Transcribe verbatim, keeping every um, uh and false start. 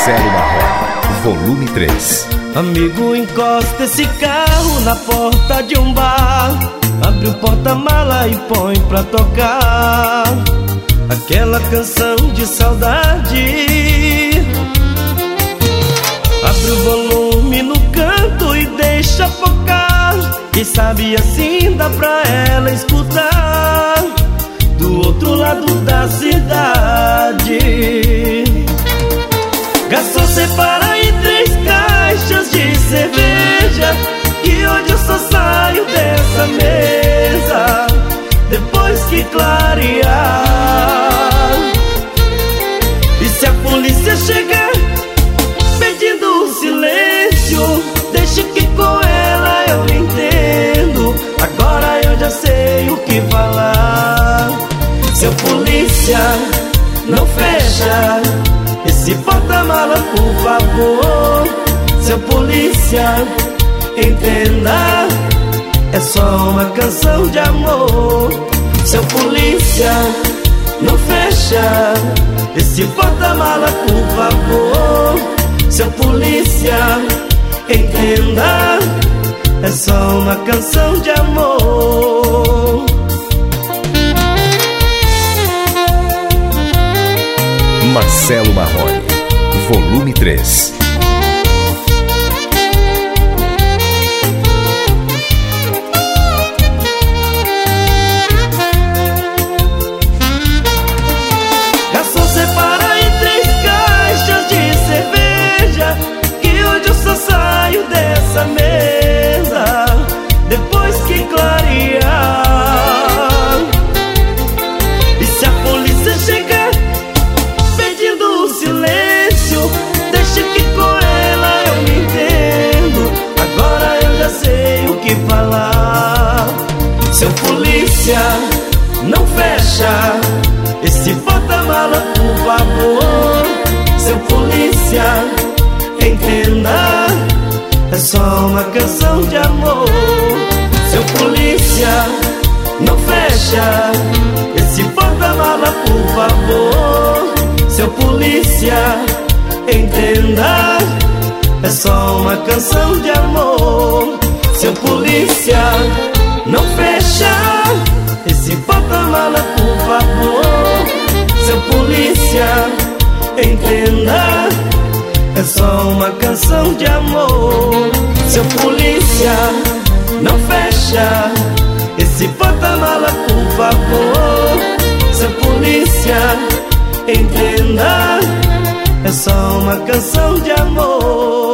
Marcelo Marrone, volume três. Amigo, encosta esse carro na porta de um bar, abre o porta-mala e põe pra tocar aquela canção de saudade. Abre o volume no canto e deixa focar, quem sabe assim dá pra ela escutar do outro lado da cidade. Garçom, separa em três caixas de cerveja, que hoje eu só saio dessa mesa depois que clarear. E se a polícia chegar pedindo silêncio, deixe que com ela eu me entendo. Agora eu já sei o que falar. Seu polícia, não fecha esse porta-mala, por favor. Seu polícia, entenda, é só uma canção de amor. Seu polícia, não fecha esse porta-mala, por favor. Seu polícia, entenda, é só uma canção de amor. Marcelo Marrone, volume três. Garçom, separa em três caixas de cerveja, que hoje eu só saio dessa mesa depois que clarear. E se a polícia chegar pedindo silêncio, deixa que com ela eu me entendo. Agora eu já sei o que falar. Seu polícia, não fecha esse porta-mala, por favor. Seu polícia, entenda, é só uma canção de amor. Seu polícia, não fecha esse porta-mala, por favor. Seu polícia, entenda, é só uma canção de amor. Seu polícia, não fecha esse porta-mala, por favor. Seu polícia, entenda, é só uma canção de amor. Seu polícia, não fecha esse porta-mala, por favor. Seu polícia, entenda, é só uma canção de amor.